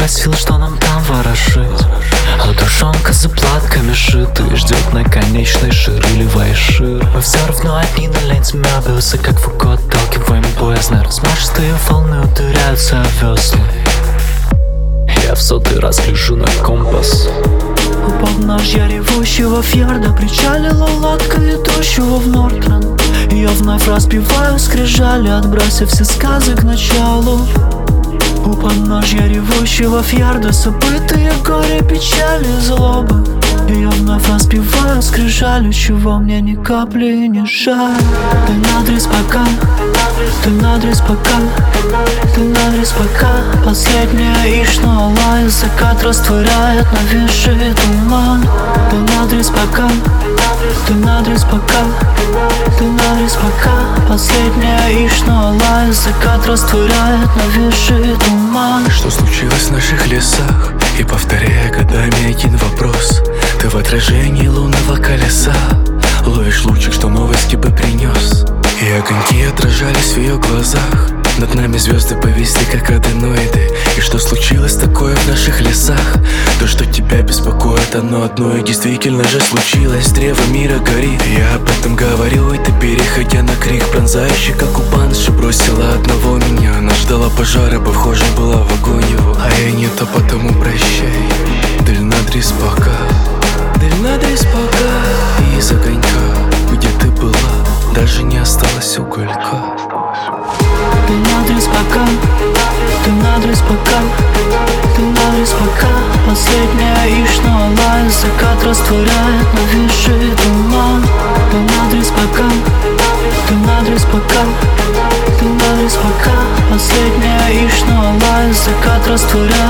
сил, что нам там ворошить. А душонка за платками шита и ждет на конечной ширылевой шир. Мы все равно одни на ленте Мёбиуса, как Фуко, отталкиваем поездно. Размашистые волны ударяются о весла. Я в 100-й раз гляжу на компас. У подножья ревущего фьорда причалила лодка, ведущего в Нортранд. Я вновь разбиваю скрижали, отбросив все сказы к началу. У подножья ревущего фьорда забытые горе, печали, злобы. Я вновь разбиваю скрижали, чего мне ни капли не жаль. Ты надрез пока, ты надрез пока, ты надрез пока. Последняя ишна лай, закат растворяет нависший туман. Ты надрез пока, ты надрез пока, ты надрез пока. Последняя ишна лай, закат растворяет нависший туман. Что случилось в наших лесах? И повторяя годами один вопрос. Ты в отражении лунного колеса ловишь лучик, что новости бы принес. И огоньки отражались в ее глазах. Над нами звезды повисли, как аденоиды. И что случилось такое в наших лесах? То, что тебя беспокоит, оно одно и действительно же случилось. Древо мира горит, я об этом говорил. И ты, переходя на крик, пронзающий, как у банши, бросила одного меня. Она ждала пожара, бы вхожа была в огонь его. А я не то, потому прощай. Дальнадрез пока, дальнадрез пока. И из огонька, где ты была, даже не осталось уголька. Ты надрез пока, ты надрез пока, ты надрез пока. Последняя ишна лай, закат растворяет нависший туман. Ты надрез пока, ты надрез пока, ты надрез пока. Последняя ишна лай, закат растворяет